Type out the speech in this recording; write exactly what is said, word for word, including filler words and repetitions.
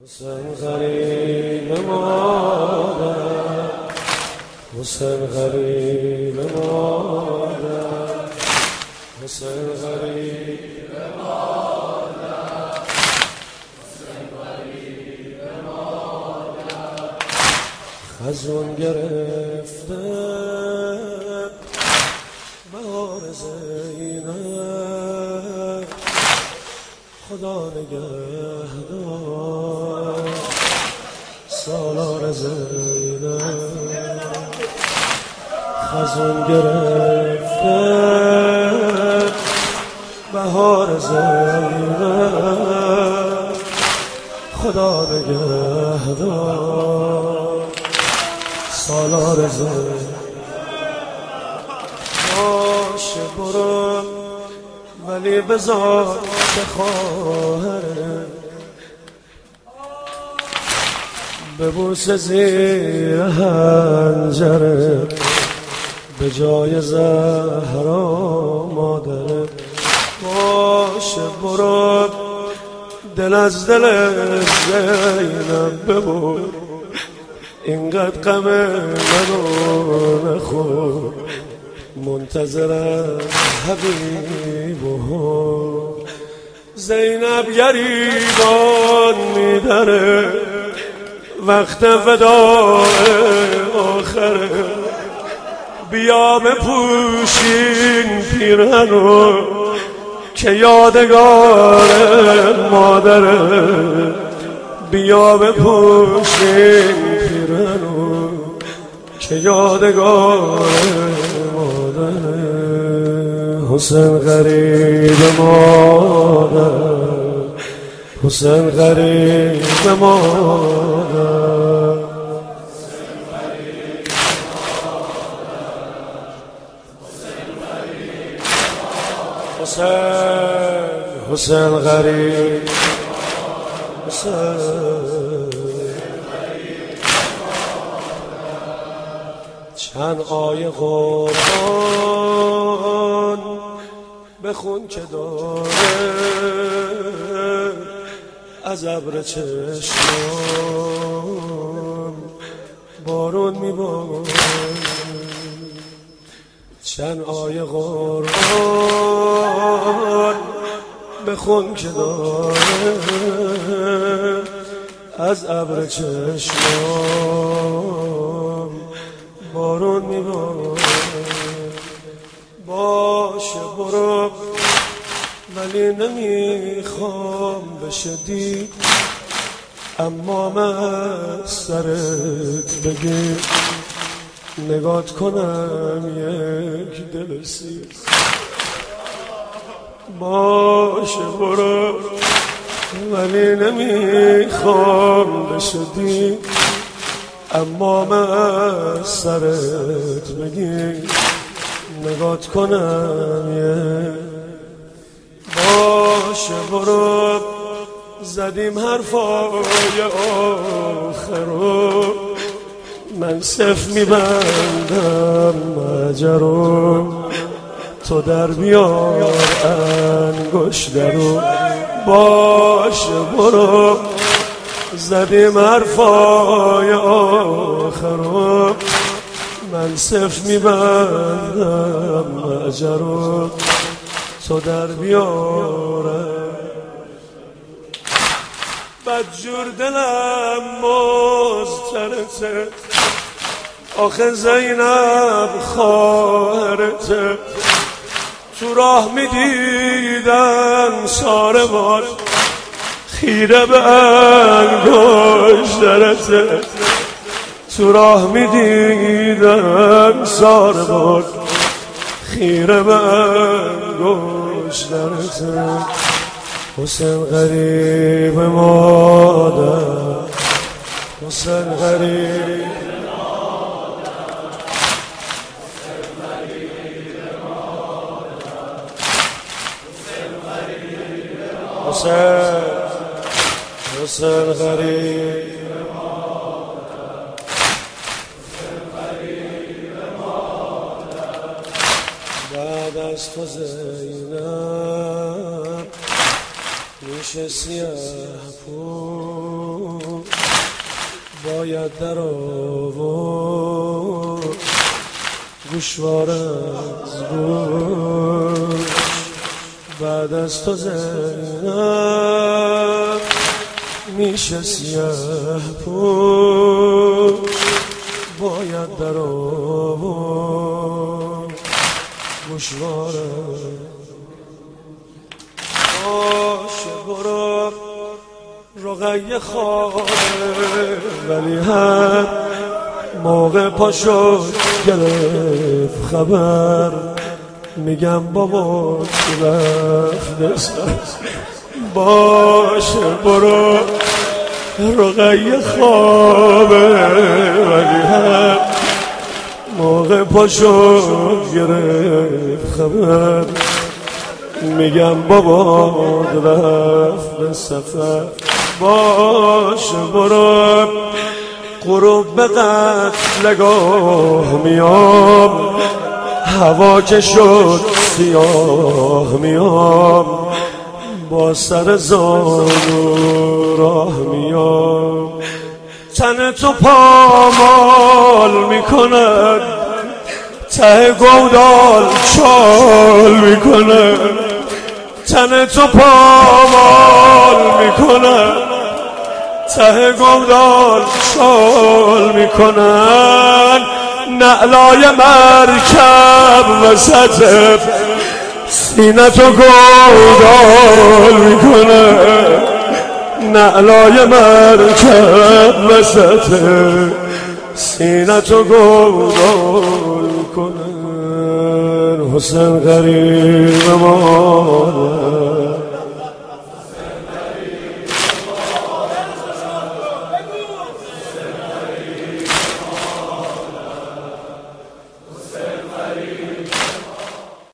حسین غریب مادر، حسین غریب مادر، حسین غریب مادر، حسین غریب مادر. خزون گرفته بهار زینب، خدا نگهدار سالار زینب. خزون گرفته بهار زینب، خدا نگهدار سالار زینب. باشه برو ولی بذار که خواهره ببوسه زیر حنجره، به جای زهرا مادره. باشه برو دل از دل زینب ببر، اینقدر غم منو نخور، منتظرم حبیبو. زینب گریبان میدره، وقت وداع آخره. بیا بپوشین پیرهنو که یادگار مادره. بیا بپوشین پیرهنو که یادگار مادره. حسین غریب مادر، حسین غریب مادر، حسین حسین غریب حسین. چند آیه قرآن بخون که داره از ابر چشمان بارون میباره. چند آیه قرآن بخون که داره از ابر چشمان بارون میباره. باشه برو ولی نمیخوام بشه دید، اما من سرت بگیر نگات کنم یک دل سیر. باشه برو ولی نمیخوام بشه دید، اما من سرت بگیر نگات کنم یه. باشه برو زدیم حرفای آخرو، من صف میبندم مجرو، تو در بیار انگشترو. باشه برو زدیم حرفای آخرو، من صف میبندم مجرو، تو در بیاره. بدجور دلم مضطرته، آخه زینب خواهرته. تو راه میدیدن ساربان خیره به انگشترته. تو راه میدیدن ساربان خیره به انگشترته. حسین غریب مادر، حسین غریب حسین حسین غریب بعد از تو زینب میشه سیاه پوش باید در آورد گوشوار از گوش بعد از تو زینب میشه سیه پوش باید در آورد گوشوار باشه برو رقیه خوابه ولی هر موقع پاشو گرفت خبر میگم بابا رفت ساز باشه برو رقیه خوابه ولی هر موقع پاشو گرفت خبر میگم بابا رفت سفر باشه برو غروب به قتلگاه میام هوا که شد سیاه میام با سر زانو راه میام تن تو پامال میکنه ته گودال چال میکنه تن تو پامال میکنه ته گودال چال میکنن نعلای مرکب وسط سینه تو گودال میکنه نعلای مرکب وسط سینه تو گودال میکنن حسین غریب مادر